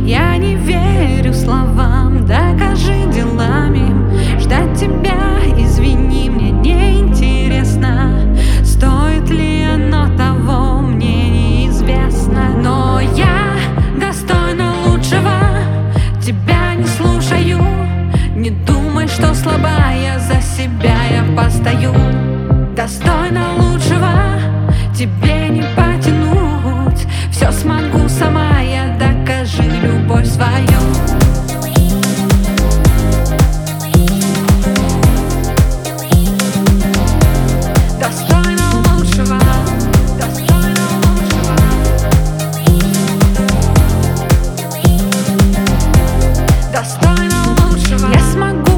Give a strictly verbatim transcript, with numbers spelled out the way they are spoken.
Я не верю словам, докажи делами. Ждать тебя, извини, мне неинтересно. Стоит ли оно того, мне неизвестно. Но я достойна лучшего, тебя не слушаю. Не думай, что слабая, за себя я постою. Достойна лучшего, тебе не потянуть. Все смогу сама я, докажи любовь свою. Достойна лучшего, достойна лучшего. Достойна лучшего. Я смогу